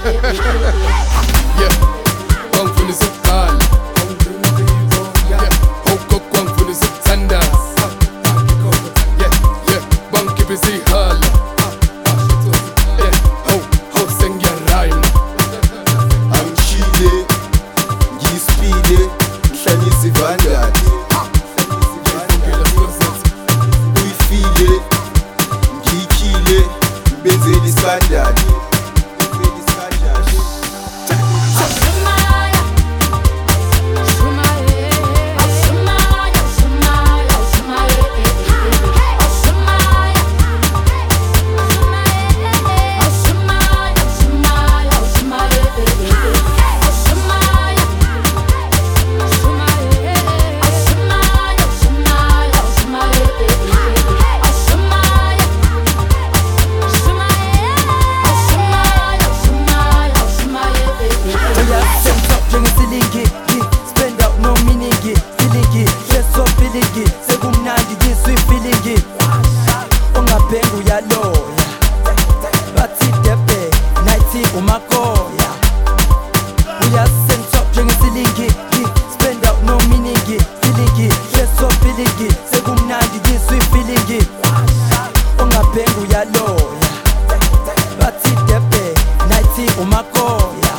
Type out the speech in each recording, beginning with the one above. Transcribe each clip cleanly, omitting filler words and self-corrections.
Yeah, kwang funa isiqala. Yeah, hoko kwang funa isithandana. Yeah, bangikhipha isihala. Yeah, ho sengiyarhyme. Angishile, ngiyispile, ngihlanyisa ivandani. Uyifile, ngiyikhile, ngibenzela isibandani. sekumnandi ngiswe feeling ungabhengu yaloya bathi debe night umakoya uyasentop njengesilingi spend out no meaning feeling so feeling sekumnandi ngiswe feeling ungabhengu yaloya bathi debe night umakoya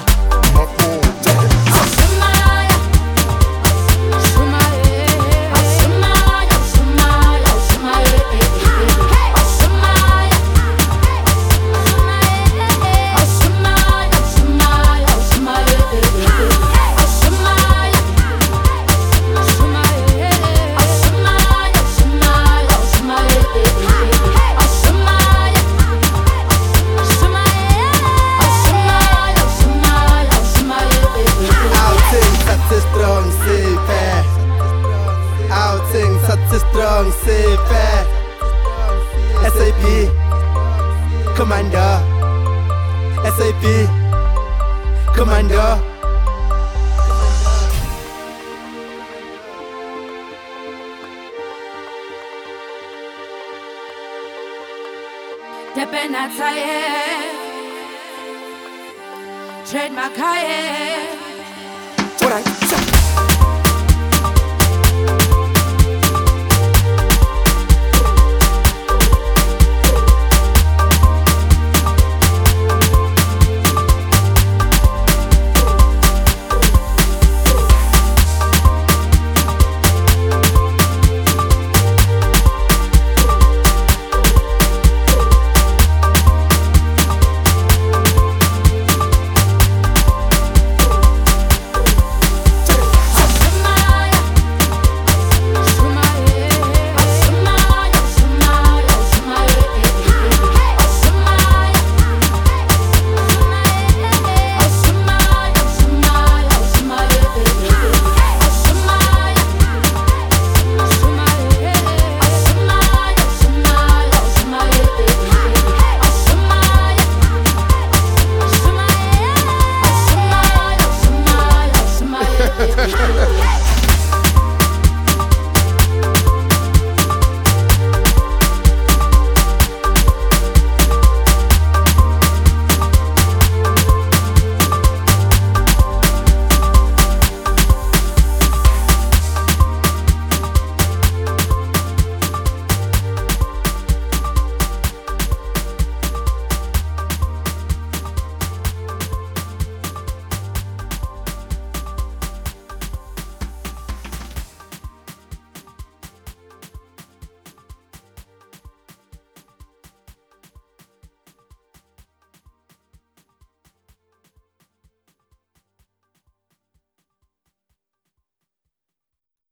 Strong, say fast. SAP, Commander. SAP, Commander. Debe nataye, trademark high. Alright,